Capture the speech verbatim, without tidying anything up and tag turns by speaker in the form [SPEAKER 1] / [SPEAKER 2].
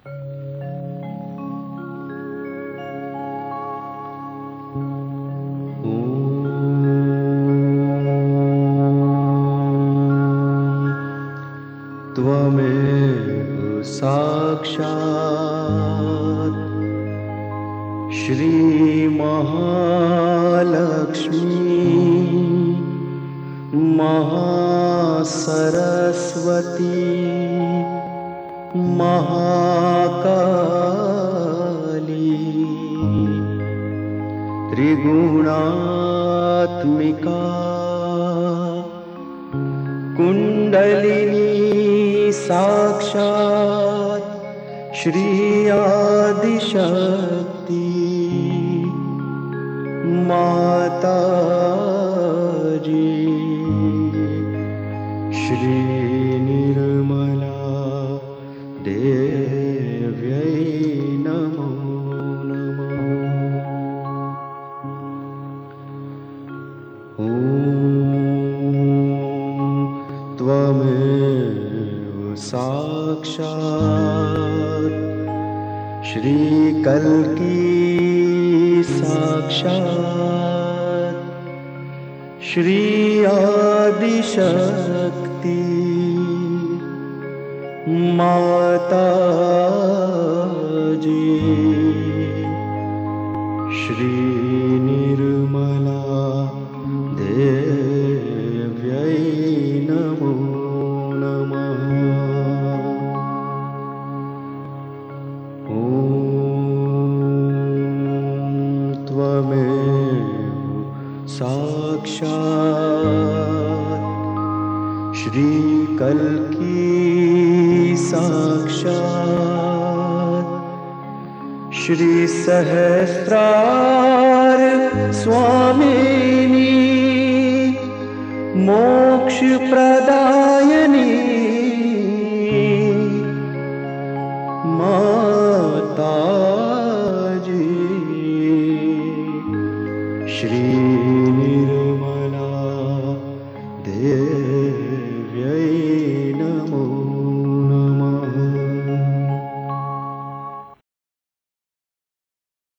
[SPEAKER 1] त्वमेव साक्षात् श्रीमहालक्ष्मी महासरस्वती महाकाली त्रिगुणात्मिका कुण्डलिनी साक्षात् श्री आदिशक्ति माताजी श्री निर्मला देव्यै नमो नमः। ॐ त्वमेव साक्षात् श्रीकल्की साक्षात् श्री आदिशक्ति माताजी श्री निर्मला देव्यै नमो नमः। ॐ त्वमेव साक्षात् श्रीकल्की साक्षात् श्री सहस्रार स्वामिनी मोक्षप्रदायिनी माताजी श्री निर्मला देव्यै नमो